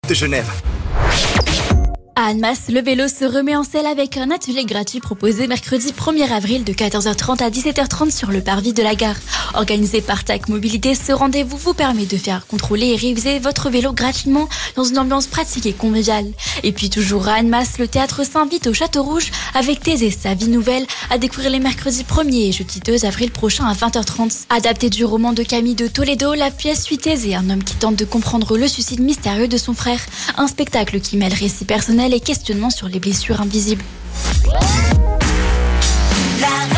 de Genève. À Annemasse, le vélo se remet en selle avec un atelier gratuit proposé mercredi 1er avril de 14h30 à 17h30 sur le parvis de la gare. Organisé par TAC Mobilité, ce rendez-vous vous permet de faire contrôler et réviser votre vélo gratuitement dans une ambiance pratique et conviviale. Et puis toujours à Annemasse, le théâtre s'invite au Château Rouge avec Thésée, sa vie nouvelle, à découvrir les mercredis 1er et jeudi 2 avril prochain à 20h30. Adapté du roman de Camille de Toledo, la pièce suit Thésée, un homme qui tente de comprendre le suicide mystérieux de son frère. Un spectacle qui mêle récit personnel et questionnement sur les blessures invisibles.